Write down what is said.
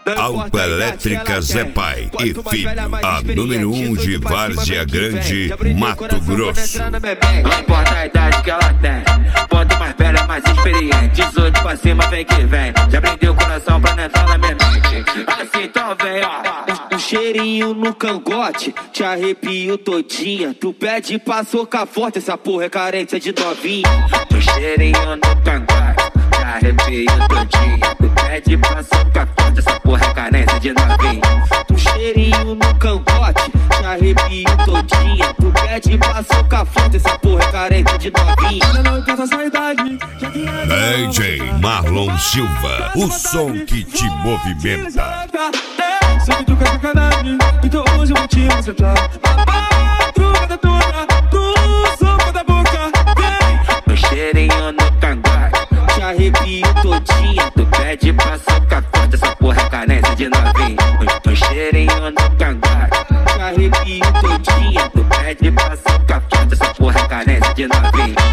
Autoelétrica Zé Pai e Filho, a número 1 de Várzea Grande, Mato Grosso. Não importa a idade que ela tem, quanto mais velha, mais experiente. 18 pra cima, vem que vem. Já prendeu o coração pra não entrar na minha mente. Assim então vem, ó. Um cheirinho no cangote, te arrepio todinha. Tu pede pra socar forte, essa porra é carência de novinha. Um cheirinho no cangote, te arrepio todinha. Tu pede pra socar forte, essa porra é carência de novinha. Um cheirinho no cangote, te arrepio todinha. Tu pede pra socar forte, essa porra é carência de novinha. DJ Marlon Silva, o som que te movimenta. Sei que tu quer sacanagem, então hoje eu vou te acertar. Madrugada toda, tu sopa da boca, vem. Um cheirinho no cangote, te arrepio todinha. Tu pede pra socar forte, essa porra é carência de novinha. Um cheirinho no cangote, te arrepio todinha. Tu pede pra socar forte, essa porra é carência de novinha.